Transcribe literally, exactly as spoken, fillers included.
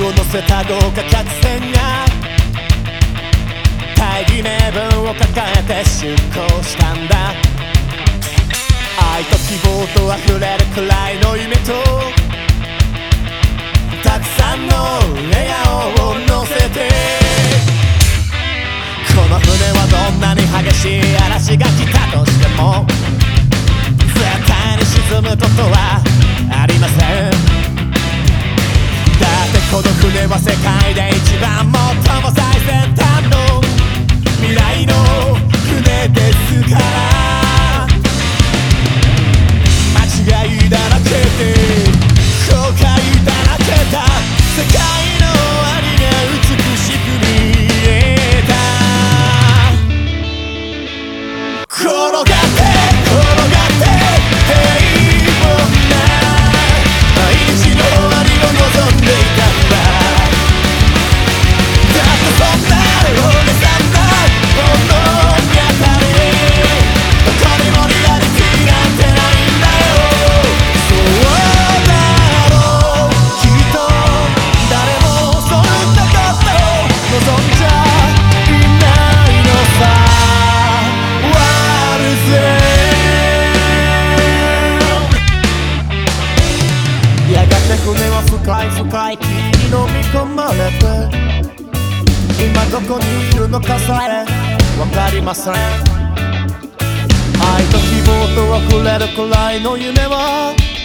を乗せた豪華客船が大義名分を抱えて出航したんだ。愛と希望と溢れるくらいの夢とたくさんの笑顔を乗せて、この船はどんなに激しい嵐が来たとしても絶対に沈むことはありません。だってこの船は世界で一番最も最先端の未来の船ですから、間違いだらけで後悔だらけた世界の終わりが美しく見えた。転がって転がって平凡な毎日の終わりを望んでいたんだ。だってそんな大げさなものに当たりどこにもリアリティなんてないんだよ。そうだろうきっと誰もそんなこと望んじゃいないのさ。やがて船は深い深い霧に飲み込まれて今どこにいるのかさえわかりません。愛と希望と溢れるくらいの夢は